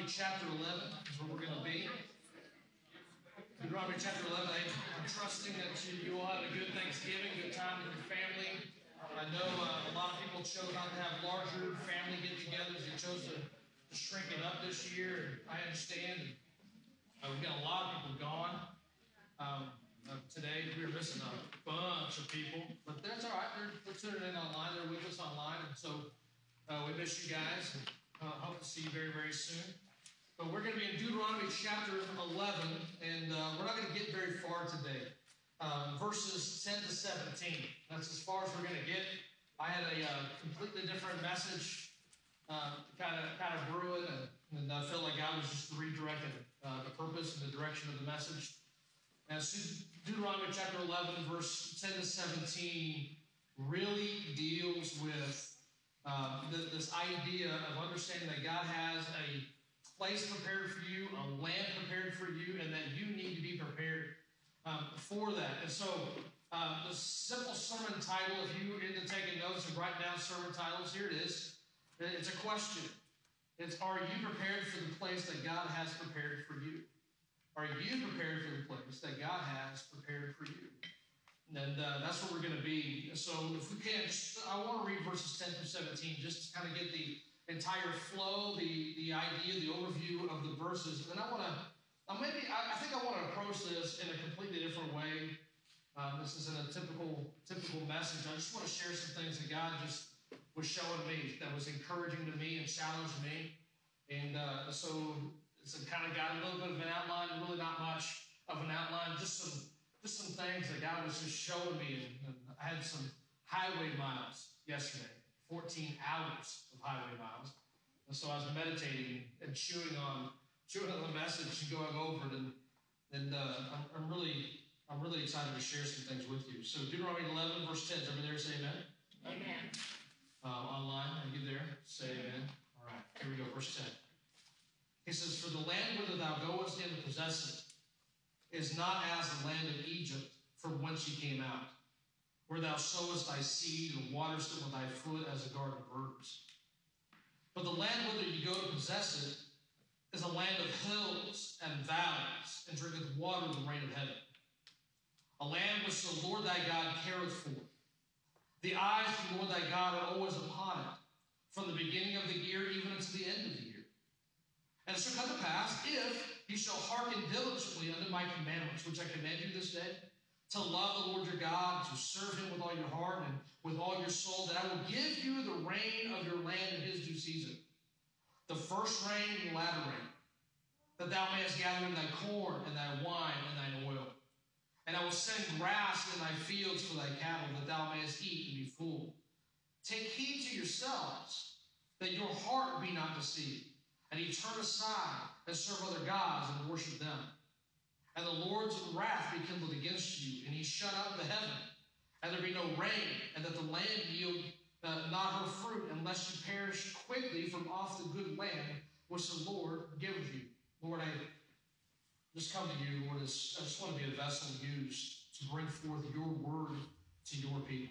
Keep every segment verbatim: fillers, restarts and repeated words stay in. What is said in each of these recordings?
chapter eleven is where we're going to be. Deuteronomy chapter eleven. I'm trusting that you, you all had a good Thanksgiving, good time with your family. I know uh, a lot of people chose not to have larger family get-togethers. They chose to, to shrink it up this year. I understand. Uh, we've got a lot of people gone. Um, uh, today we were missing a bunch of people, but that's all right. They're, they're tuning in online. They're with us online, and so uh, we miss you guys. And, uh, hope to see you very, very soon. But we're going to be in Deuteronomy chapter eleven, and uh, we're not going to get very far today. Um, verses ten to seventeen. That's as far as we're going to get. I had a uh, completely different message, uh, kind of kind of brewing, and, and I felt like God was just redirecting uh, the purpose and the direction of the message. And so Deuteronomy chapter eleven, verse ten to seventeen, really deals with uh, the, this idea of understanding that God has a place prepared for you, a land prepared for you, and that you need to be prepared um, for that. And so uh, the simple sermon title, if you are into taking notes and writing down sermon titles, here it is. It's a question. It's, are you prepared for the place that God has prepared for you? Are you prepared for the place that God has prepared for you? And uh, that's where we're going to be. So if we can, just, I want to read verses ten through seventeen, just to kind of get the entire flow, the, the idea, the overview of the verses. And I want to, uh, maybe, I, I think I want to approach this in a completely different way. Um, this isn't a typical, typical message. I just want to share some things that God just was showing me, that was encouraging to me and challenged me. And uh, so it's kind of got a little bit of an outline, really not much of an outline, just some just some things that God was just showing me. And, and I had some highway miles yesterday, fourteen hours of highway miles. And so I was meditating and chewing on chewing on the message and going over it. And, and uh, I'm, I'm really I'm really excited to share some things with you. So Deuteronomy eleven, verse ten. Is everybody there? Say amen. Amen. Uh, online, are you there? Say amen. All right, here we go, verse ten. He says, for the land whither thou goest in to possess it is not as the land of Egypt from whence ye came out, where thou sowest thy seed and waterest it with thy foot as a garden of herbs. But the land whither ye go to possess it is a land of hills and valleys, and drinketh water of the rain of heaven. A land which the Lord thy God careth for. The eyes of the Lord thy God are always upon it, from the beginning of the year even unto the end of the year. And it shall come to pass, if ye shall hearken diligently unto my commandments, which I command you this day, to love the Lord your God, to serve him with all your heart and with all your soul, that I will give you the rain of your land in his due season, the first rain and the latter rain, that thou mayest gather in thy corn and thy wine and thine oil. And I will send grass in thy fields for thy cattle, that thou mayest eat and be full. Take heed to yourselves, that your heart be not deceived, and ye turn aside and serve other gods and worship them. And the Lord's wrath be kindled against you, and he shut out the heaven, and there be no rain, and that the land yield uh, not her fruit, unless you perish quickly from off the good land which the Lord giveth you. Lord, I just come to you, Lord, as, I just want to be a vessel used to bring forth your word to your people.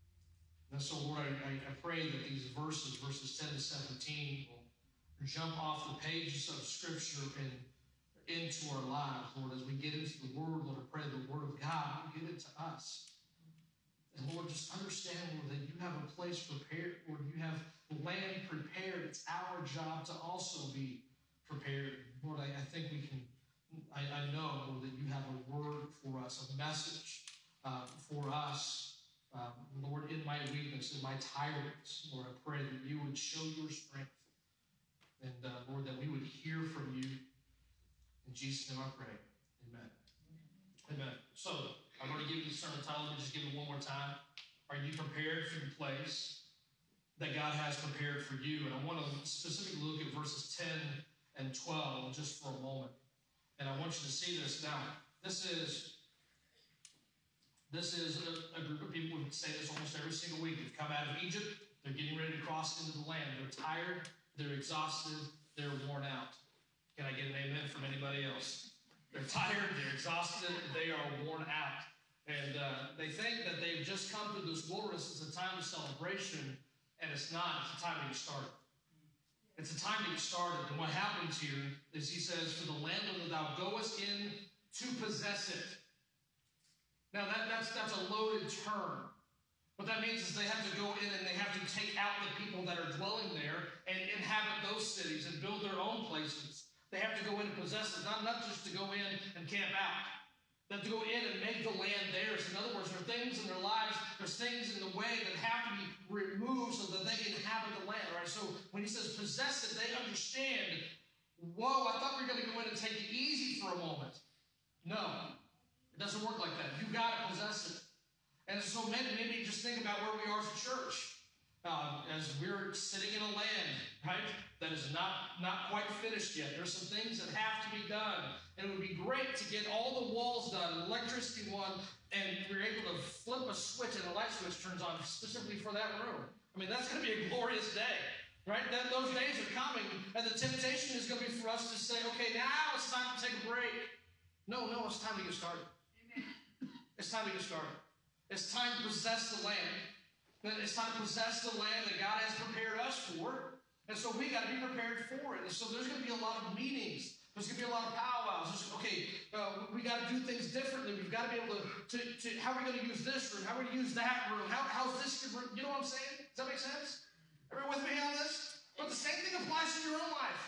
And so, Lord, I, I pray that these verses, verses ten to seventeen, will jump off the pages of Scripture and into our lives, Lord. As we get into the Word, Lord, I pray the Word of God will get into us. And Lord, just understand, Lord, that you have a place prepared, Lord. You have land prepared. It's our job to also be prepared. Lord, I, I think we can, I, I know, Lord, that you have a word for us, a message uh, for us. Um, Lord, in my weakness, in my tiredness, Lord, I pray that you would show your strength. And, uh, Lord, that we would hear from you. In Jesus' name I pray. Amen. Amen. Amen. So, I've already given you the sermon title. Let me just give it one more time. Are you prepared for the place that God has prepared for you? And I want to specifically look at verses ten and twelve just for a moment. And I want you to see this. Now, this is, this is a, a group of people who say this almost every single week. They've come out of Egypt. They're getting ready to cross into the land. They're tired. They're exhausted, they're worn out. Can I get an amen from anybody else? They're tired, they're exhausted, they are worn out. And uh, they think that they've just come through this wilderness as a time of celebration, and it's not. It's a time to get started. It's a time to get started. And what happens here is he says, for the land whither thou goest in to possess it. Now that, that's, that's a loaded term. What that means is they have to go in and they have to take out the people that are dwelling there and inhabit those cities and build their own places. They have to go in and possess it, not, not just to go in and camp out. They have to go in and make the land theirs. In other words, there are things in their lives, there's things in the way that have to be removed so that they can inhabit the land, right? So when he says possess it, they understand, whoa, I thought we were going to go in and take it easy for a moment. No, it doesn't work like that. You've got to possess it. And so maybe, maybe just think about where we are as a church. Uh, as we're sitting in a land, right, that is not, not quite finished yet. There's some things that have to be done. And it would be great to get all the walls done, electricity one, and we're able to flip a switch and a light switch turns on specifically for that room. I mean, that's going to be a glorious day, right? That, those days are coming, and the temptation is going to be for us to say, okay, now it's time to take a break. No, no, it's time to get started. Amen. It's time to get started. It's time to possess the land. It's time to possess the land that God has prepared us for. And so we got to be prepared for it. And so there's going to be a lot of meetings. There's going to be a lot of powwows. There's, okay, uh, we got to do things differently. We've got to be able to, to, to how are we going to use this room? How are we going to use that room? How, how's this? You know what I'm saying? Does that make sense? Everyone with me on this? But the same thing applies to your own life.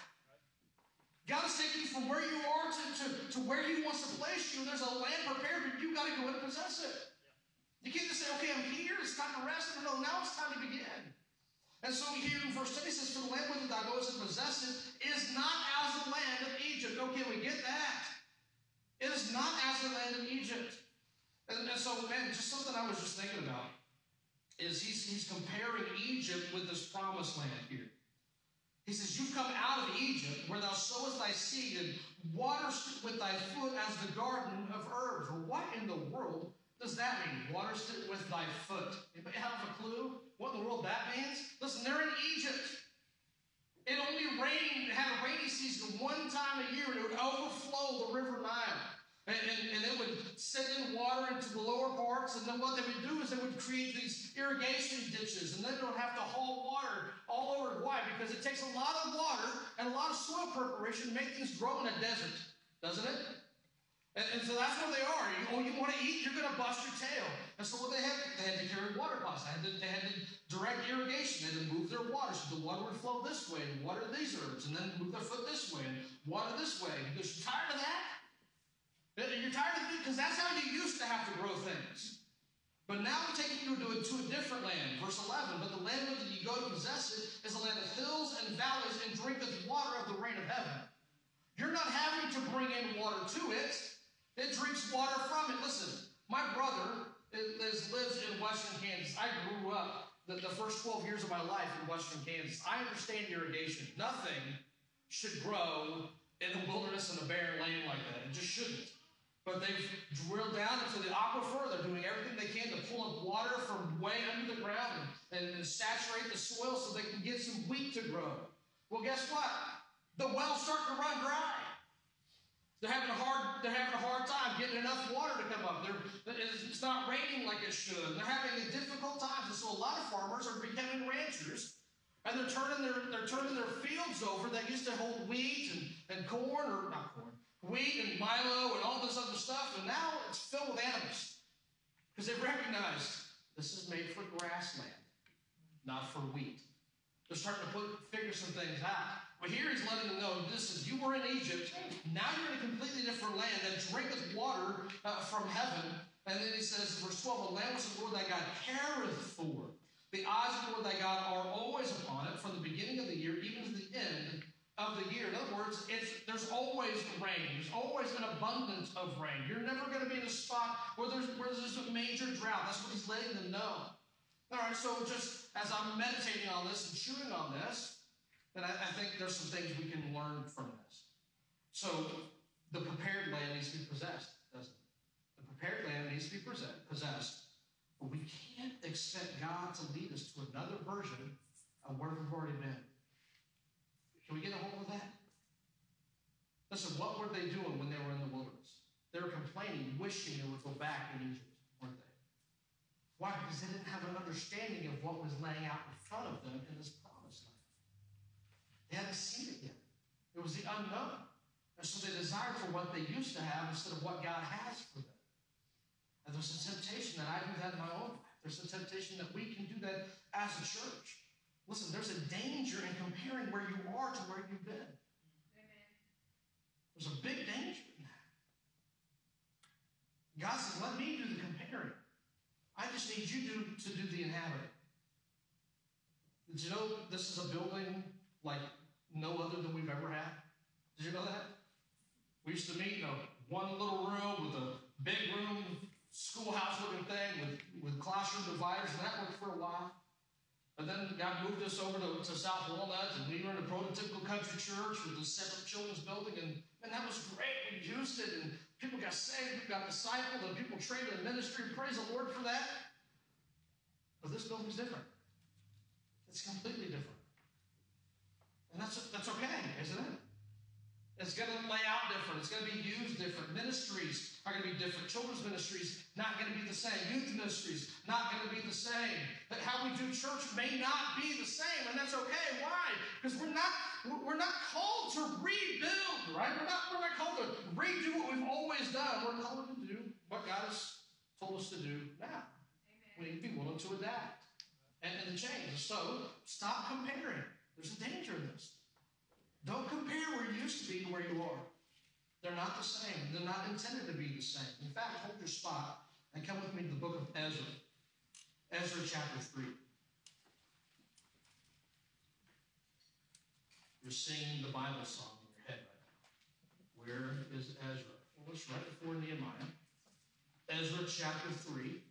God is taking you from where you are to, to, to where He wants to place you. There's a land prepared, but you've got to go and possess it. You can't just say, okay, I'm here, it's time to rest. No, now it's time to begin. And so here in verse ten, he says, for the land whither thou goest and possess it is not as the land of Egypt. Okay, we get that. It is not as the land of Egypt. And, and so, man, just something I was just thinking about is he's, he's comparing Egypt with this promised land here. He says, you've come out of Egypt where thou sowest thy seed and waterest with thy foot as the garden of herbs. Well, what in the world does that mean? Waterest it with thy foot. Anybody have a clue what in the world that means? Listen, they're in Egypt. It only rained, it had a rainy season one time a year, and it would overflow the river Nile. And, and, and it would send in water into the lower parts, and then what they would do is they would create these irrigation ditches, and then they would have to haul water all over. Why? Because it takes a lot of water and a lot of soil preparation to make things grow in a desert, doesn't it? And, and so that's where they are. You, oh, you want to eat, you're going to bust your tail. And so what they had, they had to carry water pots. They had to, they had to direct irrigation. They had to move their water so the water would flow this way and water these herbs, and then move their foot this way and water this way. Because you're tired of that? You're tired of it because that's how you used to have to grow things. But now I'm taking you to a, to a different land. Verse eleven, but the land whither you go to possess it is a land of hills and valleys and drinketh water of the rain of heaven. You're not having to bring in water to it. It drinks water from it. Listen, my brother is, lives in western Kansas. I grew up the, the first twelve years of my life in western Kansas. I understand irrigation. Nothing should grow in the wilderness and a barren land like that. It just shouldn't. But they've drilled down into the aquifer. They're doing everything they can to pull up water from way under the ground and, and, and saturate the soil so they can get some wheat to grow. Well, guess what? The well's starting to run dry. They're having a hard, they're having a hard time getting enough water to come up. They're, it's not raining like it should. They're having a difficult time. And so a lot of farmers are becoming ranchers, and they're turning their, they're turning their fields over that used to hold wheat and, and corn, or not corn, wheat and milo and all this other stuff, and now it's filled with animals. Because they recognize this is made for grassland, not for wheat. They're starting to put, figure some things out. But here he's letting them know, this is, you were in Egypt, now you're in a completely different land that drinketh water uh, from heaven. And then he says, verse twelve, the land which the Lord thy God careth for. The eyes of the Lord thy God are always upon it, from the beginning of the year, even to the end of the year. In other words, it's, there's always rain. There's always an abundance of rain. You're never going to be in a spot where there's, where there's a major drought. That's what he's letting them know. All right, so just as I'm meditating on this and chewing on this, then I, I think there's some things we can learn from this. So the prepared land needs to be possessed, doesn't it? The prepared land needs to be possessed. But we can't expect God to lead us to another version of where we've already been. Can we get a hold of that? Listen, what were they doing when they were in the wilderness? They were complaining, wishing they would go back in Egypt, weren't they? Why? Because they didn't have an understanding of what was laying out in front of them in this promised land. They It was the unknown. And so they desired for what they used to have instead of what God has for them. And there's a temptation that I do that in my own life. There's a temptation that we can do that as a church. Listen, there's a danger in comparing where you are to where you've been. Amen. There's a big danger in that. God says, let me do the comparing. I just need you to, to do the inhabiting. Did you know this is a building like no other than we've ever had? Did you know that? We used to meet in a one little room with a big room, schoolhouse-looking thing with, with classroom dividers, and that worked for a while. And then God moved us over to, to South Walnut, and we were in a prototypical country church with a separate children's building, and, and that was great. We used it, and people got saved, we got discipled, and people trained in ministry. Praise the Lord for that. But this building's different. It's completely different. And that's, that's okay, isn't it? It's going to lay out different. It's going to be used different. Ministries are going to be different. Children's ministries not going to be the same. Youth ministries not going to be the same. But how we do church may not be the same, and that's okay. Why? Because we're not we're not called to rebuild, right? We're not we're not called to redo what we've always done. We're called to do what God has told us to do now. Amen. We need to be willing to adapt and, and to change. So stop comparing. There's a danger in this. Don't compare where you used to be to where you are. They're not the same. They're not intended to be the same. In fact, hold your spot and come with me to the book of Ezra. Ezra chapter three. You're singing the Bible song in your head right now. Where is Ezra? Well, it's right before Nehemiah. Ezra chapter three.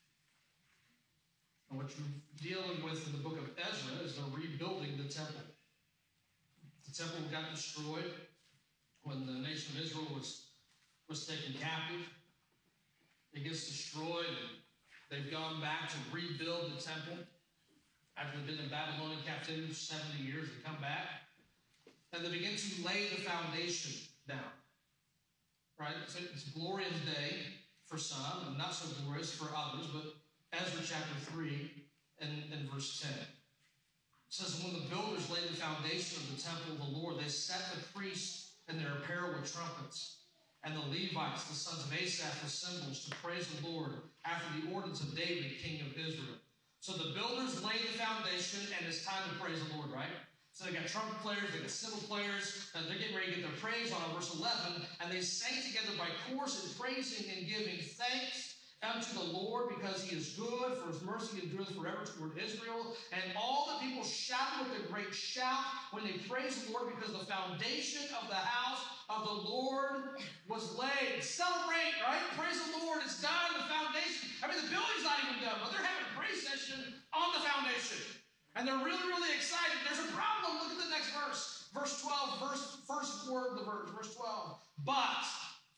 And what you're dealing with in the book of Ezra is the rebuilding the temple. The temple got destroyed when the nation of Israel was, was taken captive. It gets destroyed, and they've gone back to rebuild the temple. After they've been in Babylonian captivity for seventy years, they come back, and they begin to lay the foundation down. Right? It's a, it's a glorious day for some, and not so glorious for others, but Ezra chapter three and, and verse ten. It says, when the builders laid the foundation of the temple of the Lord, they set the priests in their apparel with trumpets, and the Levites, the sons of Asaph, with cymbals, to praise the Lord after the ordinance of David, king of Israel. So the builders laid the foundation, and it's time to praise the Lord, right? So they got trumpet players, they got cymbal players, and they're getting ready to get their praise on verse eleven, and they sang together by courses, praising and giving thanks unto the Lord, because he is good, for his mercy endureth forever toward Israel. And all the people shouted with a great shout when they praised the Lord, because the foundation of the house of the Lord was laid. Celebrate, right? Praise the Lord. It's done. The foundation. I mean, the building's not even done, but they're having a praise session on the foundation. And they're really, really excited. There's a problem. Look at the next verse. Verse twelve, verse, first word of the verse, verse twelve. But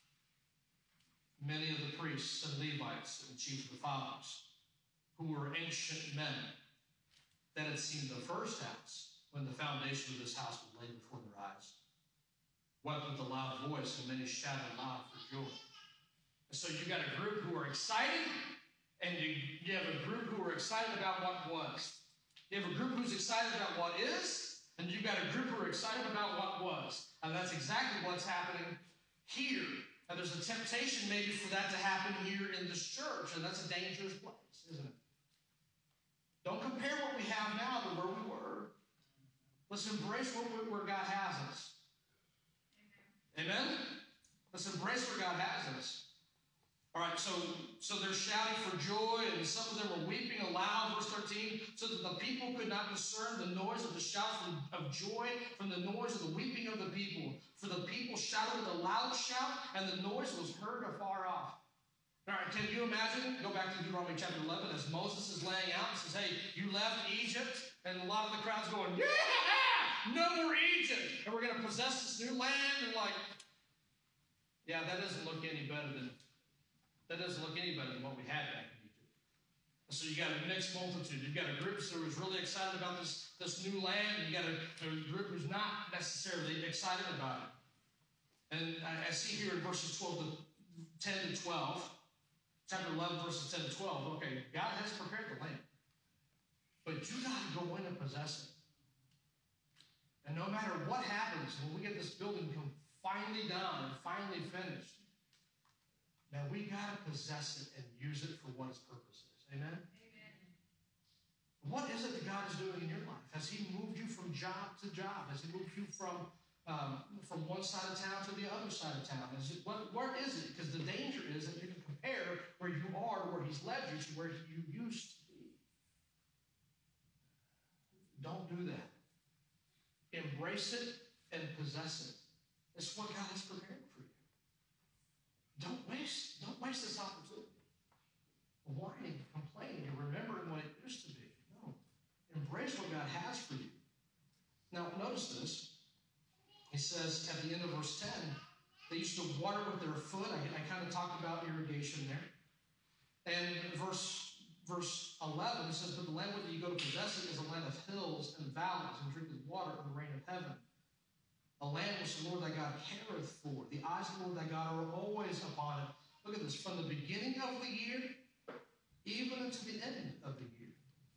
many of the priests and Levites and chief of the fathers, who were ancient men that had seen the first house when the foundation of this house was laid before their eyes, wept with a loud voice, and many shouted aloud for joy. And so you got a group who are excited, and you, you have a group who are excited about what was. You have a group who's excited about what is, and you've got a group who are excited about what was. And that's exactly what's happening here. And there's a temptation maybe for that to happen here in this church, and that's a dangerous place, isn't it? Don't compare what we have now to where we were. Let's embrace where, where God has us. Amen. Amen? Let's embrace where God has us. All right, so, so they're shouting for joy, and some of them were weeping aloud, verse thirteen, so that the people could not discern the noise of the shout from, of joy from the noise of the weeping of the people. For the people shouted with a loud shout, and the noise was heard afar off. All right, can you imagine? Go back to Deuteronomy chapter eleven, as Moses is laying out and says, hey, you left Egypt, and a lot of the crowd's going, yeah, no more Egypt, and we're going to possess this new land, and like, yeah, that doesn't look any better than That doesn't look any better than what we had back in Egypt. So you got a mixed multitude. You've got a group who is really excited about this, this new land, and you got a, a group who's not necessarily excited about it. And I, I see here in verses twelve to ten to twelve, chapter eleven, verses ten to twelve, okay, God has prepared the land. But you got to go in and possess it. And no matter what happens, when we get this building come finally done and finally finished, man, we got to possess it and use it for what its purpose is. Amen? Amen? What is it that God is doing in your life? Has he moved you from job to job? Has he moved you from um, from one side of town to the other side of town? Is it, what, where is it? Because the danger is that you can compare where you are to where he's led you to where you used to be. Don't do that. Embrace it and possess it. It's what God has prepared for you. Don't waste, don't waste this opportunity. Whining, complaining, and remembering what it used to be. No. Embrace what God has for you. Now, notice this. He says at the end of verse ten, they used to water with their foot. I, I kind of talked about irrigation there. And verse, verse eleven says, but the land where you go to possess it is a land of hills and valleys, and drink the water of the rain of heaven. A land which the Lord thy God careth for. The eyes of the Lord thy God are always upon it. Look at this. From the beginning of the year, even unto the end of the year.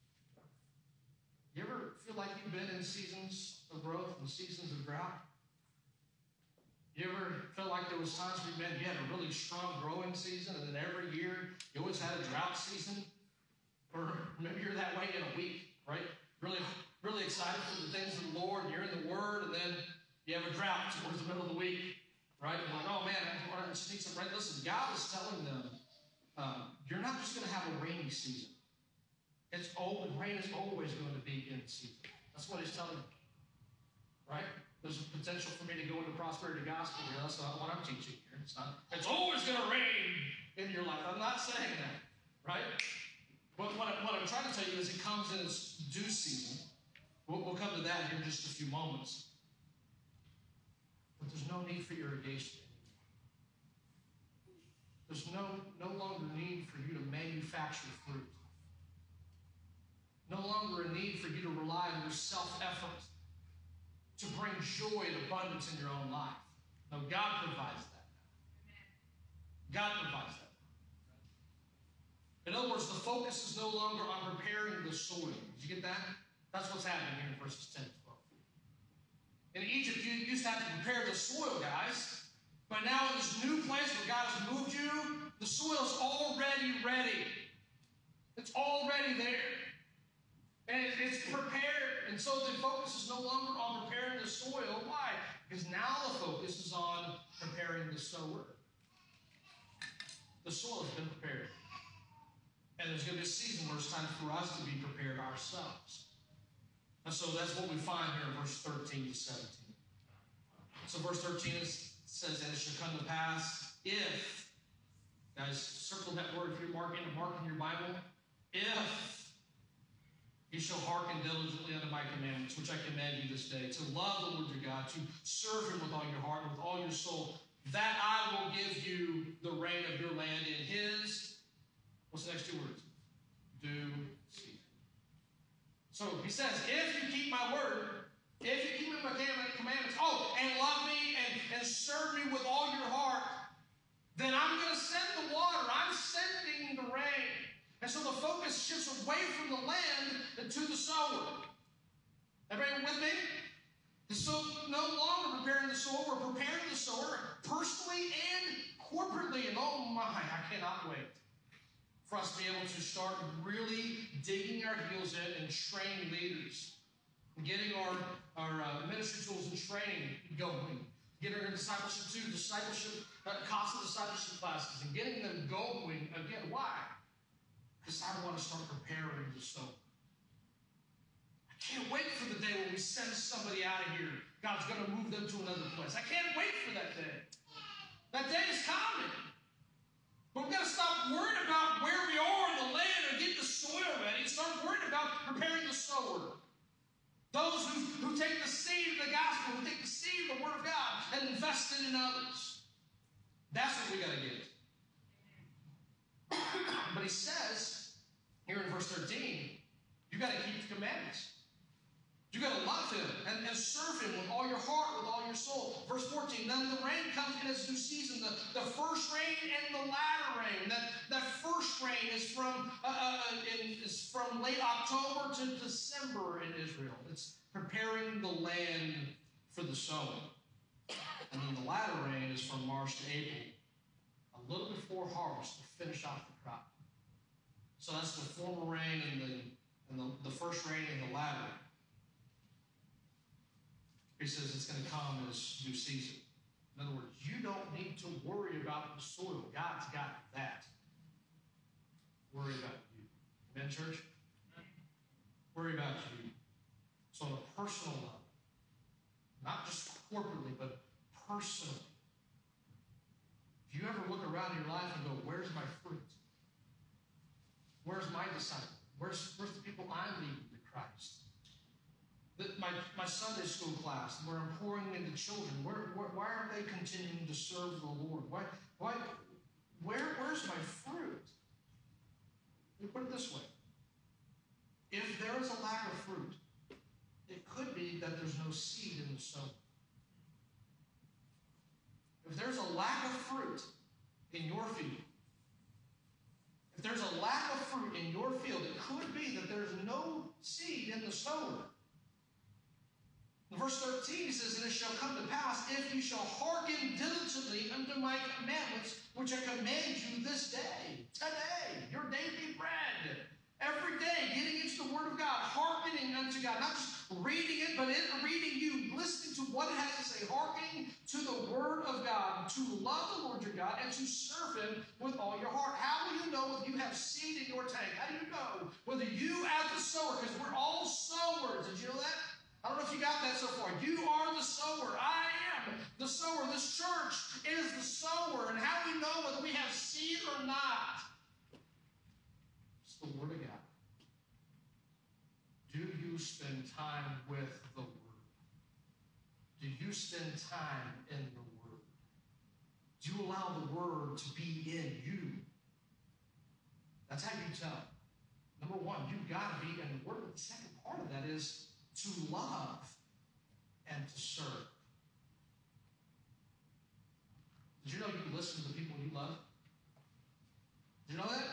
You ever feel like you've been in seasons of growth and seasons of drought? You ever felt like there was times where man, you had a really strong growing season, and then every year you always had a drought season? Or maybe you're that way in a week, right? Really, really excited for the things of the Lord, and you're in the Word, and then you have a drought towards the middle of the week, right? You're like, oh man, I just need some rain. Listen, God is telling them, um, you're not just going to have a rainy season. It's old, rain is always going to be in season. That's what he's telling them, right? There's a potential for me to go into prosperity gospel here. That's not what I'm teaching here. It's not. It's always going to rain in your life. I'm not saying that, right? But what, I, what I'm trying to tell you is it comes in its due season. We'll, we'll come to that here in just a few moments. But there's no need for irrigation anymore. There's no, no longer need for you to manufacture fruit. No longer a need for you to rely on your self-effort to bring joy and abundance in your own life. No, God provides that. God provides that. In other words, the focus is no longer on preparing the soil. Did you get that? That's what's happening here in verses ten and twelve. In Egypt, you used to have to prepare the soil, guys. But now in this new place where God has moved you, the soil's already ready. It's already there. And it's prepared. And so the focus is no longer on preparing the soil. Why? Because now the focus is on preparing the sower. The soil has been prepared. And there's going to be a season where it's time for us to be prepared ourselves. And so that's what we find here in verse thirteen to seventeen. So verse thirteen is, says, and it shall come to pass if, guys, circle that word if you're marking, marking your Bible, if you shall hearken diligently unto my commandments, which I command you this day, to love the Lord your God, to serve him with all your heart and with all your soul, that I will give you the rain of your land in his, what's the next two words? Due season. So he says, if you keep my word, if you keep my commandments, oh, and love me and, and serve me with all your heart, then I'm going to send the water. I'm sending the rain. And so the focus shifts away from the land to the sower. Everybody with me? And so no longer preparing the sower, we're preparing the sower personally and corporately. And oh my, I cannot wait for us to be able to start really digging our heels in and training leaders. Getting our, our uh, ministry tools and training going. Getting our discipleship too, discipleship, uh, CASA discipleship classes, and getting them going again. Why? Because I want to start preparing the sower. I can't wait for the day when we send somebody out of here. God's going to move them to another place. I can't wait for that day. That day is coming. But we've got to stop worrying about where we are in the land and get the soil ready. Start worrying about preparing the sower. Those who, who take the seed of the gospel, who take the seed of the word of God and invest it in others. That's what we got to get. But he says, here in verse thirteen, you got to keep the commandments. You got to love him and, and serve him with all your heart, with all your soul. Verse fourteen, then the rain comes in its due season, the, the first rain and the latter rain. That, that first rain is from, uh, uh, in, is from late October to December in Israel. It's prepared preparing the land for the sowing. And then the latter rain is from March to April, a little before harvest to finish off the crop. So that's the former rain and the, and the, the first rain and the latter rain. He says it's going to come as due season. In other words, you don't need to worry about the soil. God's got that. Worry about you. Amen, church? Worry about you. So on a personal level, not just corporately, but personally. If you ever look around your life and go, where's my fruit? Where's my disciple? Where's, where's the people I'm leading to Christ? The, my, my Sunday school class, where I'm pouring into children, where, where, why aren't they continuing to serve the Lord? Why, why, where, where's my fruit? Let me put it this way. If there is a lack of fruit, it could be that there's no seed in the soil. If there's a lack of fruit in your field, if there's a lack of fruit in your field, it could be that there's no seed in the sower. In verse thirteen, he says, and it shall come to pass, if you shall hearken diligently unto my commandments, which I command you this day, today, your daily bread, every day, getting into the Word of God, hearkening unto God, not just reading it, but in reading you, listening to what it has to say, hearkening to the Word of God, to love the Lord your God, and to serve Him with all your heart. How will you know whether you have seed in your tank? How do you know whether you as the sower, because we're all sowers, did you know that? I don't know if you got that so far. You are the sower. I am the sower. This church is the sower. And how do we know whether we have seed or not? It's the Word of God. Do you spend time with the Word? Do you spend time in the Word? Do you allow the Word to be in you? That's how you tell. Number one, you've got to be in the Word. The second part of that is to love and to serve. Did you know you can listen to the people you love? Did you know that?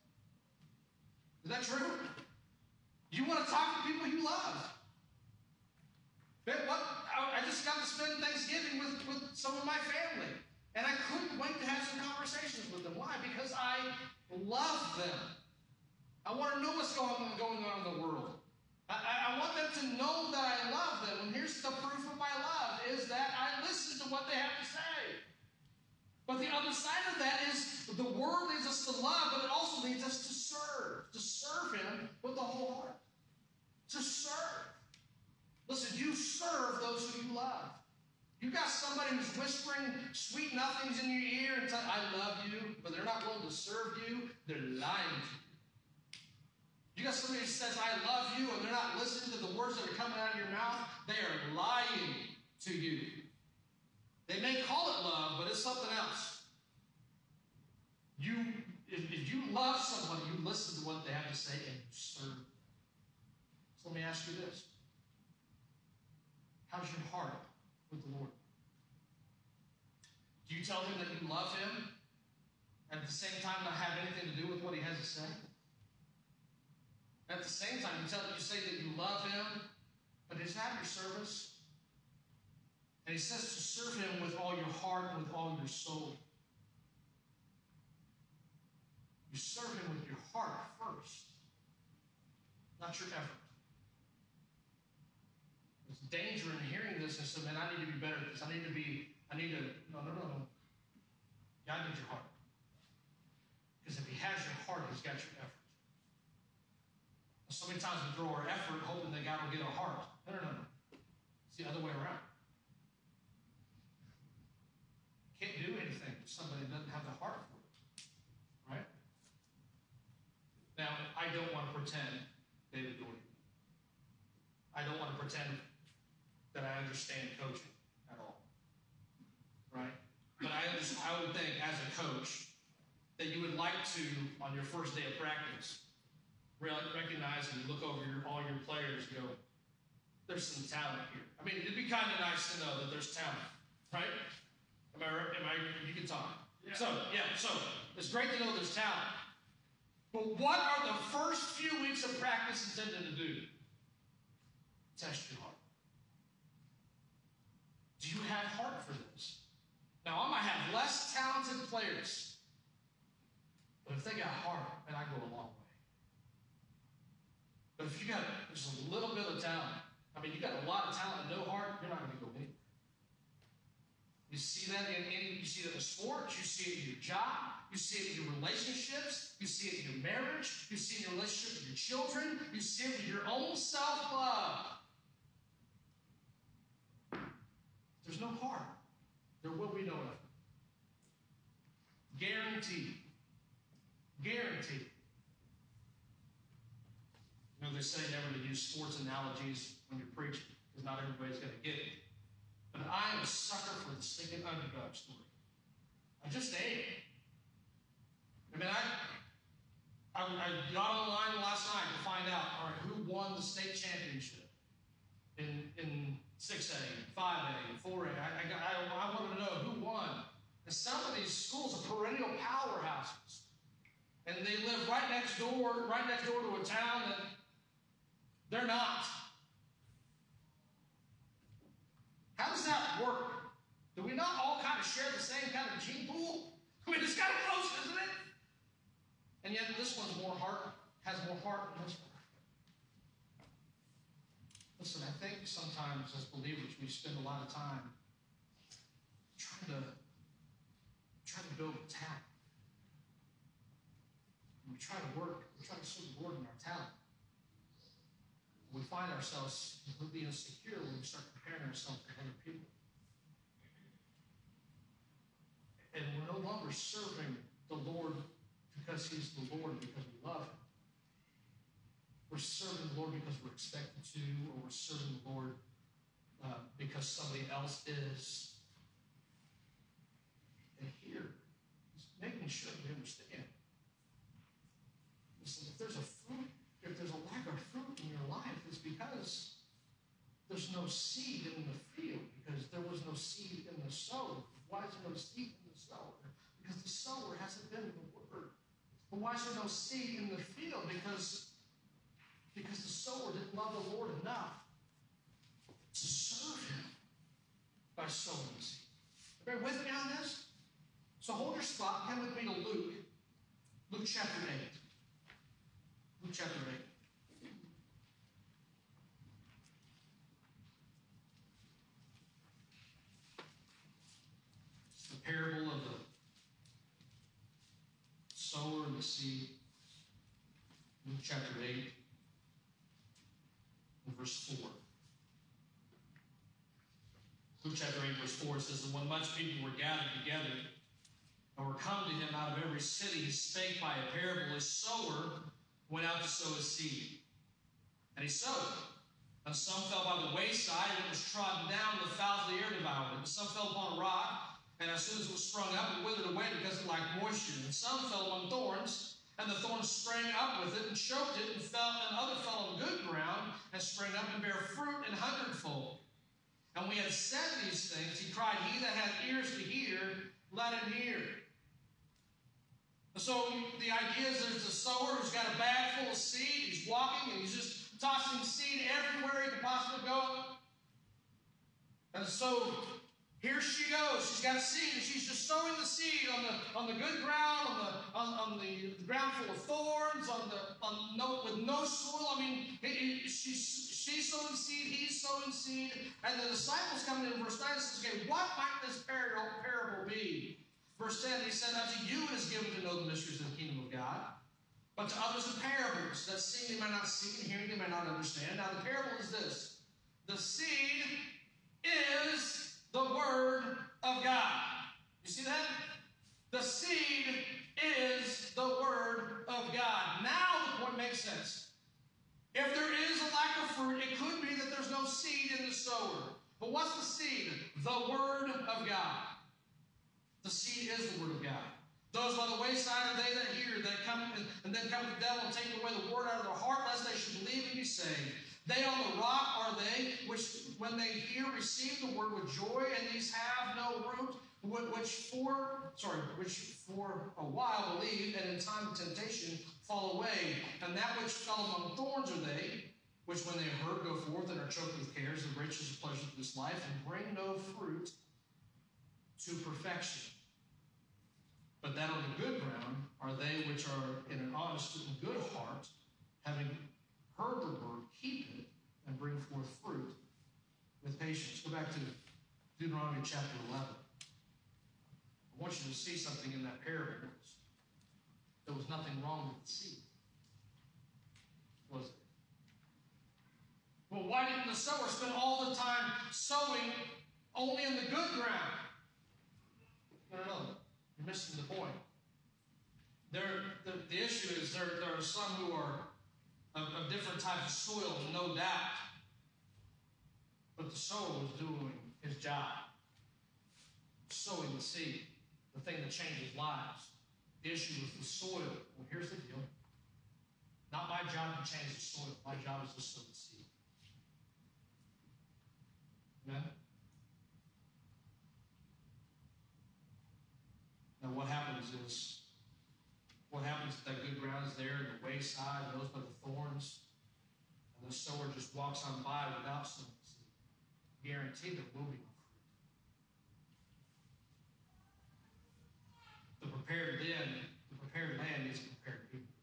Is that true? You want to talk to people you love. But what, I just got to spend Thanksgiving with, with some of my family. And I couldn't wait to have some conversations with them. Why? Because I love them. I want to know what's going on, going on in the world. I, I want them to know that I love them. And here's the proof of my love, is that I listen to what they have to say. But the other side of that is the Word leads us to love, but it also leads us to serve. To serve Him with the whole heart. To serve. Listen, you serve those who you love. You got somebody who's whispering sweet nothings in your ear and telling, I love you, but they're not willing to serve you. They're lying to you. You got somebody who says, I love you, and they're not listening to the words that are coming out of your mouth. They are lying to you. They may call it love, but it's something else. You, if, if you love somebody, you listen to what they have to say and you serve. So let me ask you this. How's your heart with the Lord? Do you tell Him that you love Him and at the same time not have anything to do with what He has to say? At the same time, you tell you say that you love Him, but is that your service? And He says to serve Him with all your heart and with all your soul. You serve Him with your heart first, not your effort. There's danger in hearing this and saying, man, I need to be better at this. I need to be, I need to, no, no, no, no. God needs your heart. Because if He has your heart, He's got your effort. So many times we throw our effort hoping that God will get our heart. No, no, no, no. It's the other way around. You can't do anything if somebody doesn't have the heart for it. Right? Now, I don't want to pretend David Doherty. I don't want to pretend that I understand coaching at all. Right? But I, just, I would think, as a coach, that you would like to, on your first day of practice, recognize and look over your, all your players and go, there's some talent here. I mean, it'd be kind of nice to know that there's talent, right? Am I, am I, you can talk. Yeah. So, yeah, so it's great to know there's talent. But what are the first few weeks of practice intended to do? Test your heart. less talented players. But if they got heart, man, I go a long way. But if you got just a little bit of talent, I mean, you got a lot of talent and no heart, you're not going to go anywhere. You see that in any, you see that in sports, you see it in your job, you see it in your relationships, you see it in your marriage, you see it in your relationship with your children, you see it with your own self-love. There's no heart. There will be no effort. Guaranteed. Guaranteed. You know, they say never to use sports analogies when you're preaching, because not everybody's going to get it. But I am a sucker for the stinking underdog story. I just am. I mean, I, I, I got online last night to find out, all right, who won the state championship in in six A, five A, four A. I, I, I, I wanted to know who won. And some of these schools are perennial powerhouses. And they live right next door, right next door to a town that they're not. How does that work? Do we not all kind of share the same kind of gene pool? I mean, it's kind of close, isn't it? And yet this one's more heart, has more heart than this one. Listen, I think sometimes as believers we spend a lot of time trying to trying to build a talent. We try to work, we try to serve the Lord in our talent. We find ourselves being insecure when we start comparing ourselves to other people. And we're no longer serving the Lord because he's the Lord, because we love him. We're serving the Lord because we're expected to, or we're serving the Lord uh, because somebody else is. And here, he's making sure we understand. Listen, if there's a fruit, if there's a lack of fruit in your life, it's because there's no seed in the field, because there was no seed in the sower. Why is there no seed in the sower? Because the sower hasn't been in the Word. But why is there no seed in the field? Because, because the sower didn't love the Lord enough to serve him by sowing the seed. Bear with me on this? So hold your spot. Come with me to Luke. Luke chapter eight. Luke chapter eight. It's the parable of the sower and the seed. Luke chapter eight and verse four. Luke chapter eight, verse four says, "And when much people were gathered together and were come to him out of every city, he spake by a parable. A sower went out to sow his seed. And he sowed. And some fell by the wayside, and it was trodden down, and the fowls of the air devoured it. And some fell upon a rock, and as soon as it was sprung up, it withered away because it lacked moisture. And some fell among thorns, and the thorns sprang up with it, and choked it, and fell, and other fell on good ground, and sprang up and bare fruit an hundredfold. And we had said these things, he cried, He that hath ears to hear, let him hear." So the idea is there's a sower who's got a bag full of seed. He's walking and he's just tossing seed everywhere he can possibly go. And so here she goes. She's got seed and she's just sowing the seed on the on the good ground, on the on, on the ground full of thorns, on the on no with no soil. I mean, it, it, she's she's sowing seed, he's sowing seed, and the disciples come in verse nine and says, "Okay, what might this parable parable be?" Verse ten, he said, "Unto you it is given to know the mysteries of the kingdom of God, but to others in parables, that seeing they may not see, and hearing they may not understand." Now the parable is this: the seed is the word of God. You see that? The seed is the word of God. Now the point makes sense. If there is a lack of fruit, it could be that there's no seed in the sower. But what's the seed? The word of God. The seed is the word of God. Those by the wayside are they that hear, that come and then come the devil and take away the word out of their heart, lest they should believe and be saved. They on the rock are they, which when they hear receive the word with joy, and these have no root, which for sorry, which for a while believe, and in time of temptation fall away. And that which fell among thorns are they, which when they have heard go forth and are choked with cares and riches and pleasures of this life, and bring no fruit to perfection. But that on the good ground are they which are in an honest and good heart, having heard the word, keep it, and bring forth fruit with patience. Go back to Deuteronomy chapter eleven. I want you to see something in that parable. There was nothing wrong with the seed, was it? Well, why didn't the sower spend all the time sowing only in the good ground? No, no, no. You're missing the point. There, the, the issue is there, there are some who are of, of different types of soil, no doubt. But the sower was doing his job, sowing the seed, the thing that changes lives. The issue was the soil. Well, here's the deal. Not my job to change the soil. My job is to sow the seed. Amen? Now what happens is, what happens if that good ground is there and the wayside, those by the thorns, and the sower just walks on by without sowing the seed? Guarantee there will be no fruit. The prepared land, the prepared land needs prepared people.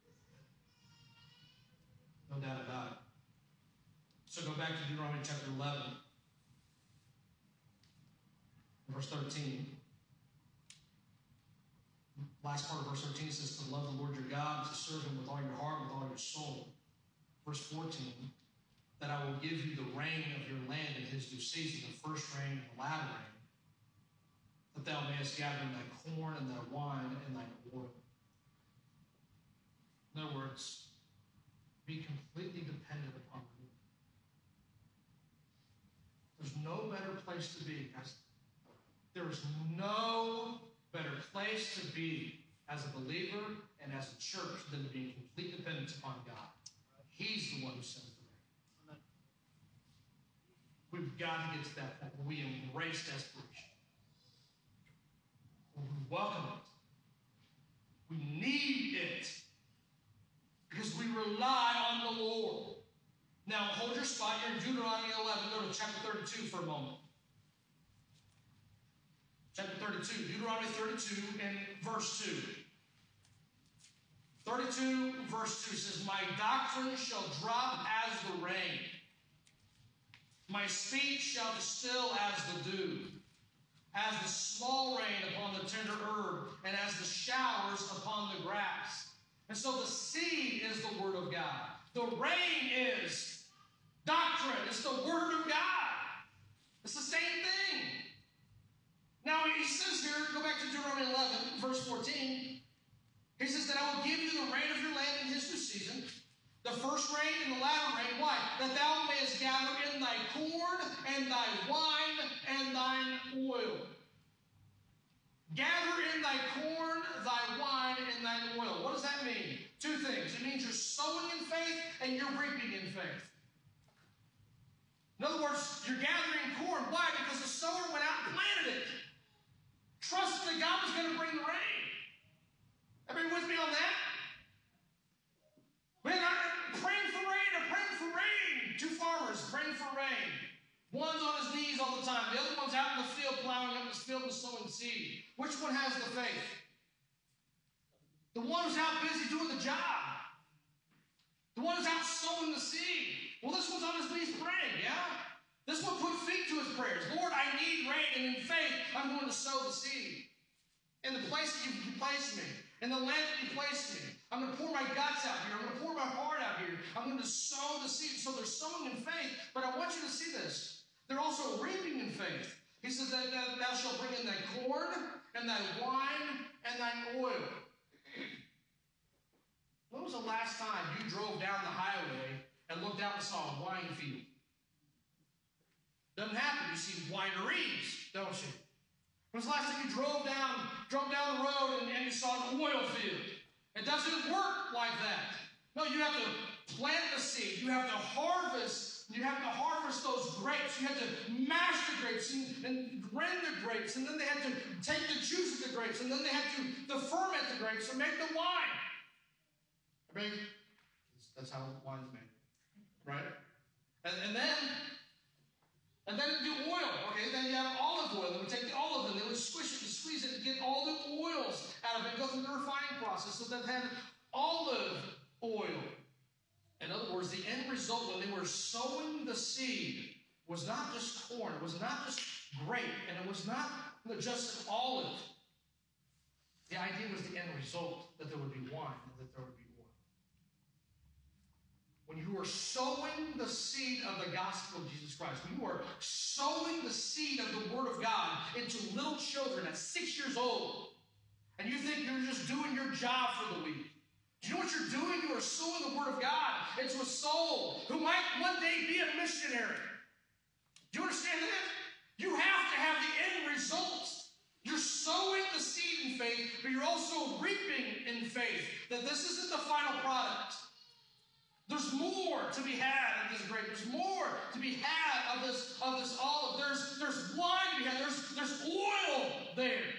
No doubt about it. So go back to Deuteronomy chapter eleven, verse thirteen. Last part of verse thirteen says to love the Lord your God, to serve him with all your heart, with all your soul. Verse fourteen, that I will give you the rain of your land in his due season, the first rain and the latter rain, that thou mayest gather in thy corn and thy wine and thine oil. In other words, be completely dependent upon the Lord. There's no better place to be, guys. There is no better place to be as a believer and as a church than to be in complete dependence upon God. He's the one who sends the rain. We've got to get to that point where we embrace desperation. Where we welcome it. We need it. Because we rely on the Lord. Now, hold your spot. You're in Deuteronomy eleven. Go to chapter thirty-two for a moment. Chapter thirty-two. Deuteronomy thirty-two and verse two. thirty-two verse two says, my doctrine shall drop as the rain. My speech shall distill as the dew. As the small rain upon the tender herb, and as the showers upon the grass. And so the seed is the word of God. The rain is doctrine. It's the word of God. It's the same thing. Now he says here, go back to Deuteronomy eleven, verse fourteen. He says that I will give you the rain of your land in his due season, the first rain and the latter rain. Why? That thou mayest gather in thy corn and thy wine and thine oil. Gather in thy corn, thy wine, and thine oil. What does that mean? Two things. It means you're sowing in faith and you're reaping in faith. In other words, you're gathering corn. Why? Because the sower went out and planted it, trusting that God was going to bring the rain. Everybody with me on that? Man, I'm praying for rain. I'm praying for rain. Two farmers praying for rain. One's on his knees all the time. The other one's out in the field plowing up his field and sowing seed. Which one has the faith? The one who's out busy doing the job. The one who's out sowing the seed. Well, this one's on his knees praying, yeah? This one put feet to his prayers. Lord, I need rain, and in faith, I'm going to sow the seed. In the place that you placed me. In the land that you placed me. I'm going to pour my guts out here. I'm going to pour my heart out here. I'm going to sow the seed. So they're sowing in faith. But I want you to see this. They're also reaping in faith. He says that thou shalt bring in thy corn and thy wine and thine oil. When was the last time you drove down the highway and looked out and saw a wine field? Doesn't happen. You see wineries, don't you? When was the last time you drove down, drove down the road and, and you saw an oil field? It doesn't work like that. No, you have to plant the seed. You have to harvest. You have to harvest those grapes. You have to mash the grapes and, and rend the grapes. And then they had to take the juice of the grapes. And then they had to, to ferment the grapes and make the wine. I mean, that's how wine's made. Right? And, and then, and then do oil. Okay, then you have olive oil. They would take the olive and they would squish it and squeeze it and get all the oils out of it. in the refining process, so that had olive oil. In other words, the end result when they were sowing the seed was not just corn, it was not just grape, and it was not just an olive. The idea was the end result, that there would be wine and that there would be oil. When you are sowing the seed of the gospel of Jesus Christ, when you are sowing the seed of the Word of God into little children at six years old, and you think you're just doing your job for the week, do you know what you're doing? You are sowing the Word of God into a soul who might one day be a missionary. Do you understand that? You have to have the end result. You're sowing the seed in faith, but you're also reaping in faith. That this isn't the final product. There's more to be had of this grape. There's more to be had of this, of this olive. There's, there's wine to be had. There's, there's oil there.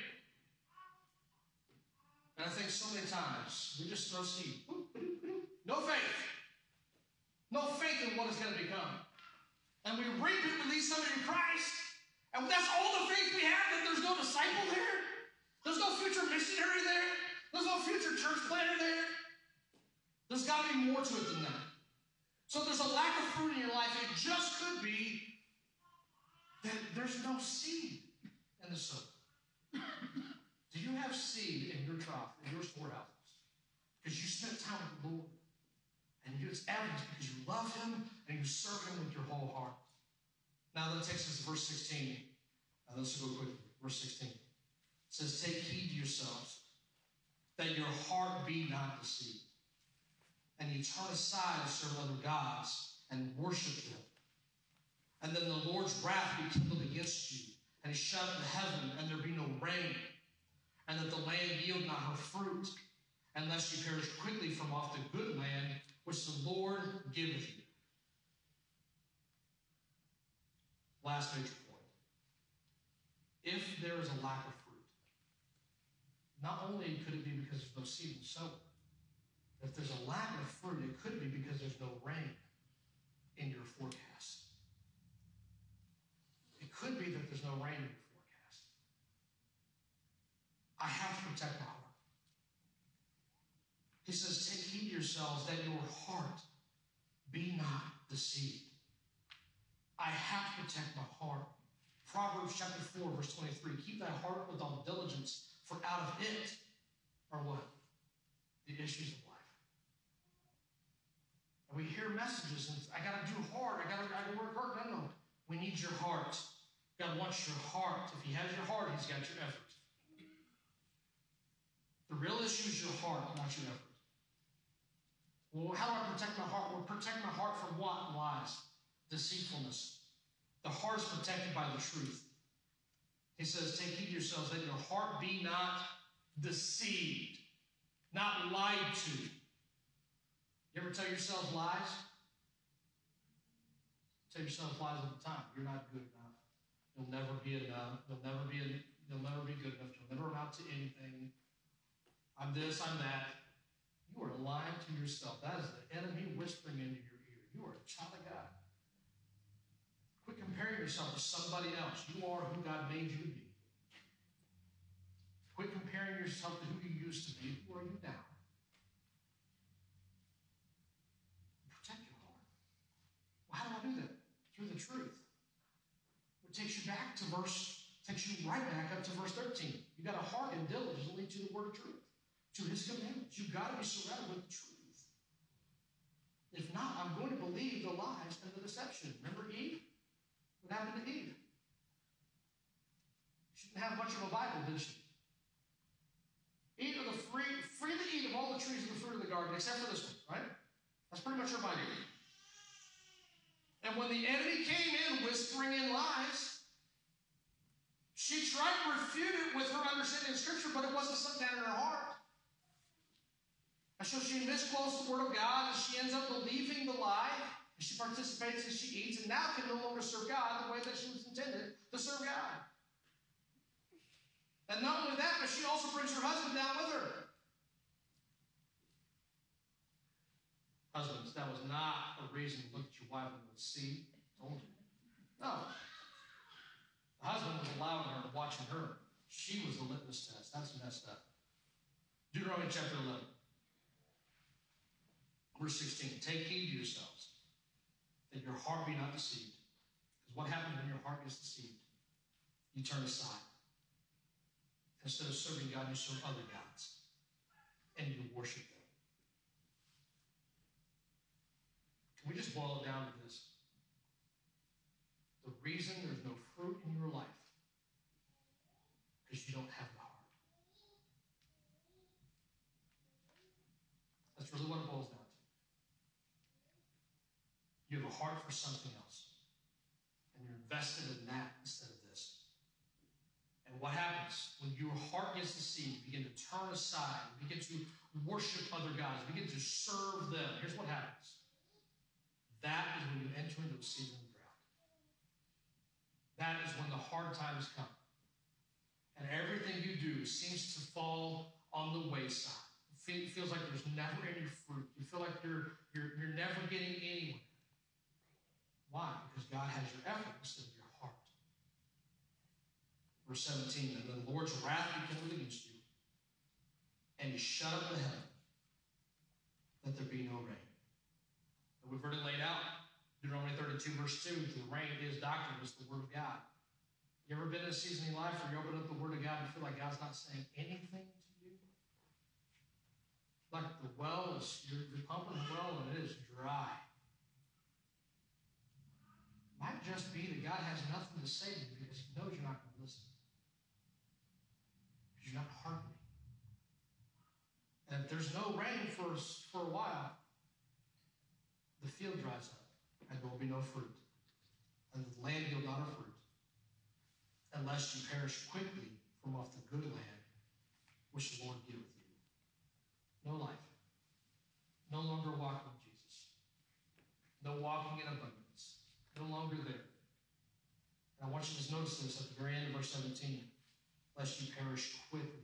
And I think so many times we just throw seed. No faith. No faith in what it's going to become. And we reap it, we lead somebody to Christ. And that's all the faith we have, that there's no disciple there. There's no future missionary there. There's no future church planter there. There's got to be more to it than that. So there's a lack of fruit in your life. It just could be that there's no seed in the soil. Do you have seed in your trough, in your storehouses? Because you spent time with the Lord. And it's evidence because you love Him and you serve Him with your whole heart. Now that takes us to verse sixteen. Now let's go quickly. Verse sixteen. It says, take heed to yourselves, that your heart be not deceived, and you turn aside to serve other gods and worship them. And then the Lord's wrath be kindled against you, and He shut up the heaven, and there be no rain, and that the land yield not her fruit, unless you perish quickly from off the good land which the Lord giveth you. Last major point. If there is a lack of fruit, not only could it be because there's no seed in the sower, if there's a lack of fruit, it could be because there's no rain in your forecast. It could be that there's no rain in your forecast. I have to protect my heart. He says, take heed to yourselves that your heart be not deceived. I have to protect my heart. Proverbs chapter four, verse twenty-three. Keep thy heart with all diligence, for out of it are what? The issues of life. And we hear messages, and I got to do hard. I got to I gotta work hard. No, no. We need your heart. God wants your heart. If He has your heart, He's got your effort. The real issue is your heart, not your effort. Well, how do I protect my heart? Well, protect my heart from what? Lies. Deceitfulness. The heart is protected by the truth. He says, take heed to yourselves that your heart be not deceived, not lied to. You ever tell yourself lies? Tell yourself lies all the time. You're not good enough. You'll never be enough. You'll never be, you'll never be good enough. You'll never amount to anything. I'm this, I'm that. You are lying to yourself. That is the enemy whispering into your ear. You are a child of God. Quit comparing yourself to somebody else. You are who God made you to be. Quit comparing yourself to who you used to be. Who are you now? Protect your heart. Well, how do I do that? Through the truth. It takes you back to verse, takes you right back up to verse thirteen. You got to hearken diligently to the word of truth, to His commandments. You've got to be surrounded with the truth. If not, I'm going to believe the lies and the deception. Remember Eve? What happened to Eve? She didn't have much of a Bible, did she? Eat of the free, freely eat of all the trees of the fruit of the garden, except for this one, right? That's pretty much her Bible. And when the enemy came in whispering in lies, she tried to refute it with her understanding of Scripture, but it wasn't sunk down in her heart. And so she misquotes the Word of God, and she ends up believing the lie, and she participates as she eats, and now can no longer serve God the way that she was intended to serve God. And not only that, but she also brings her husband down with her. Husbands, that was not a reason to look at your wife and see. Told you. No. The husband was allowing her, watching her. She was the litmus test. That's messed up. Deuteronomy chapter eleven, verse sixteen. Take heed to yourselves, that your heart be not deceived. Because what happens when your heart is deceived? You turn aside. Instead of serving God, you serve other gods. And you worship them. Can we just boil it down to this? The reason there's no fruit in your life is because you don't have the heart. That's really what it boils down to. You have a heart for something else. And you're invested in that instead of this. And what happens when your heart gets deceived, you begin to turn aside, you begin to worship other gods, you begin to serve them. Here's what happens. That is when you enter into a season of drought. That is when the hard times come. And everything you do seems to fall on the wayside. It feels like there's never any fruit. You feel like you're, you're, you're never getting anywhere. Why? Because God has your effort instead of your heart. Verse seventeen, and the Lord's wrath be kindled against you, and you shut up the heaven, that there be no rain. And we've heard it laid out. Deuteronomy thirty-two, verse two, the rain is doctrine, is the word of God. You ever been in a season in your life where you open up the word of God and feel like God's not saying anything to you? Like the well is, you're, you're pumping the well and it is dry. Might just be that God has nothing to say to you because he knows you're not going to listen. Because you're not hardening. And if there's no rain for, for a while, the field dries up and there will be no fruit. And the land yield not a fruit. Unless you perish quickly from off the good land which the Lord giveth you. No life. No longer walking with Jesus. No walking in abundance. No longer there. And I want you to just notice this at the very end of verse seventeen. Lest you perish quickly.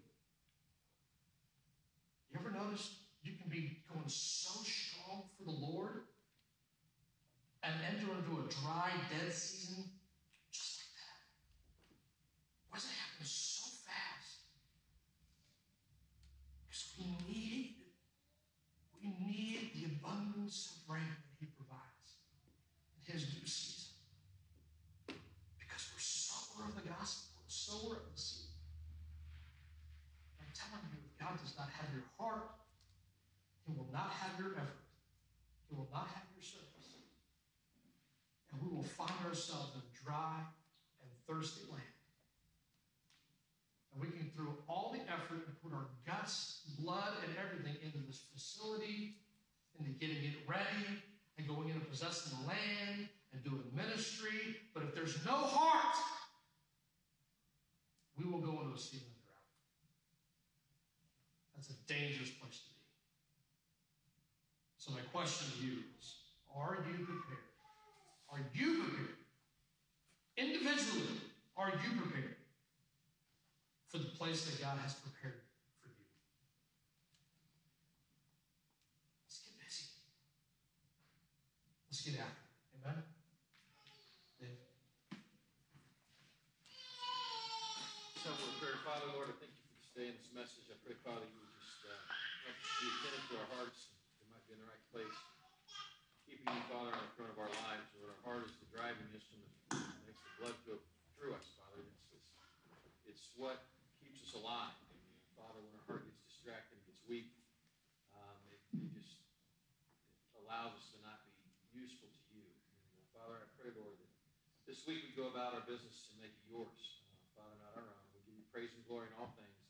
You ever notice you can be going so strong for the Lord and enter into a dry, dead season just like that? Why does it happen so fast? Because we need, we need the abundance of rain that he provides in his due season. Because we're sower of the gospel, we're sower of the seed. I'm telling you, if God does not have your heart, he will not have your effort. He will not have your service. And we will find ourselves in a dry and thirsty land. And we can throw all the effort and put our guts, blood, and everything into this facility, into getting it ready, and going in and possessing the land, and doing ministry. But if there's no heart, we will go into a season of drought. That's a dangerous place to be. So my question to you is, are you prepared? Are you prepared? Individually, are you prepared for the place that God has prepared for you? Let's get busy. Let's get after it. Amen? Dave? So we're prayer, Father, Lord, I thank you for this day and this message. I pray, Father, you would just uh, help us be attentive to our hearts. We might be in the right place. Keeping you, Father, in the front of our lives. Lord, our heart is the driving instrument that makes the blood go through us, Father. It's, it's, it's what keeps us alive. And, Father, when our heart gets distracted, gets weak, um, it, it just it allows us to not be useful to you. And, uh, Father, I pray, Lord, that this week we go about our business and make it yours. Uh, Father, not our own. We give you praise and glory in all things.